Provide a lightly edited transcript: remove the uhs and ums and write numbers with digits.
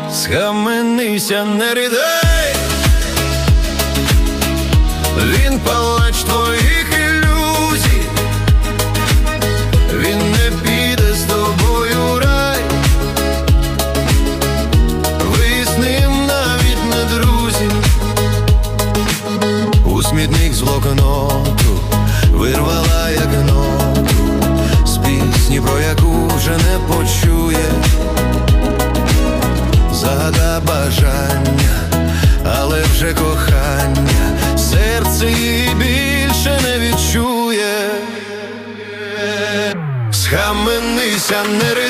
Схаменися, не ридай, він палач твоїх ілюзій, він не піде з тобою в рай, ви з ним навіть не друзі. У смітник з блокноту вирвала як ноту з пісні, про яку вже не почує. Загада бажання, але вже кохання серце її більше не відчує. Схаменися, не